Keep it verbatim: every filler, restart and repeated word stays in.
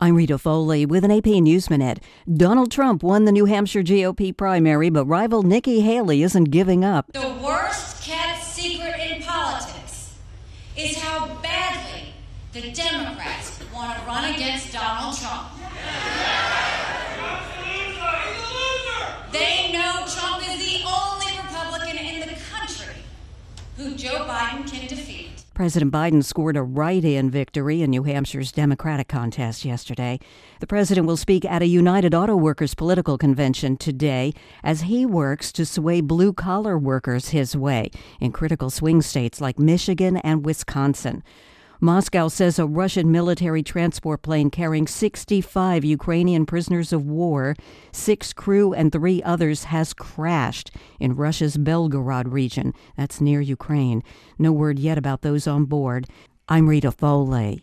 I'm Rita Foley with an A P News Minute. Donald Trump won the New Hampshire G O P primary, but rival Nikki Haley isn't giving up. The worst kept secret in politics is how badly the Democrats want to run against Donald Trump. They know Trump is the only Republican in the country who Joe Biden can defeat. President Biden scored a write-in victory in New Hampshire's Democratic contest yesterday. The president will speak at a United Auto Workers political convention today as he works to sway blue-collar workers his way in critical swing states like Michigan and Wisconsin. Moscow says a Russian military transport plane carrying sixty-five Ukrainian prisoners of war, six crew and three others, has crashed in Russia's Belgorod region. That's near Ukraine. No word yet about those on board. I'm Rita Foley.